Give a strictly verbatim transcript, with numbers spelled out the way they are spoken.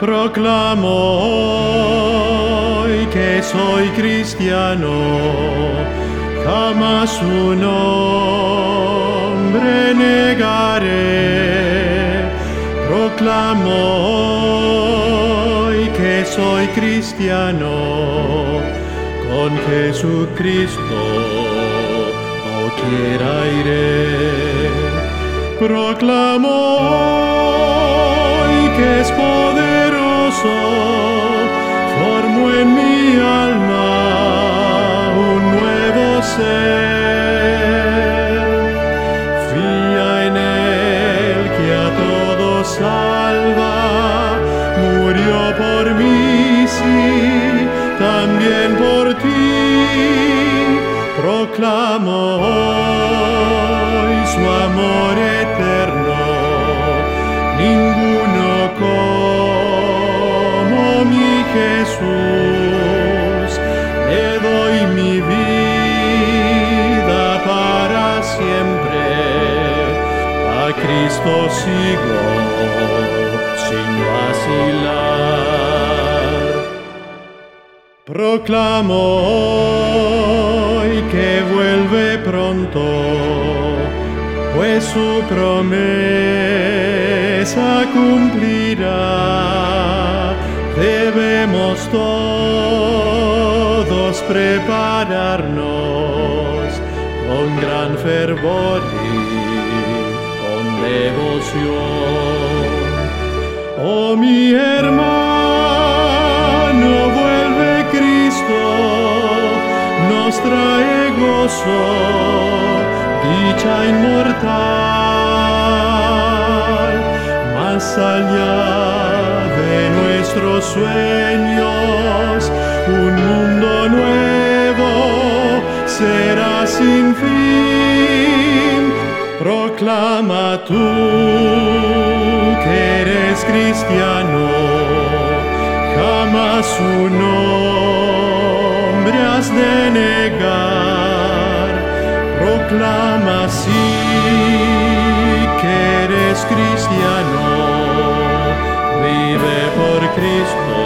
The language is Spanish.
Proclamo hoy que soy cristiano, jamás su nombre negaré. Proclamo hoy que soy cristiano, con Jesucristo doquiera iré. Proclamo hoy que es poderoso, formo en mi alma un nuevo ser. Fía en él que a todos salva, murió por mí, sí, también por ti. Proclamo hoy su amor eterno, ninguno como mi Jesús. Le doy mi vida para siempre, a Cristo sigo sin vacilar. Proclamo hoy que vuelve pronto, pues su promesa cumplirá. Debemos todos prepararnos con gran fervor y con devoción. Oh mi hermano, vuelve Cristo, nos trae gozo, dicha inmortal, más allá de nuestros sueños, un mundo nuevo será sin fin. Proclama tú que eres cristiano, jamás su nombre has de negar. Proclama sí que eres cristiano, vive por Cristo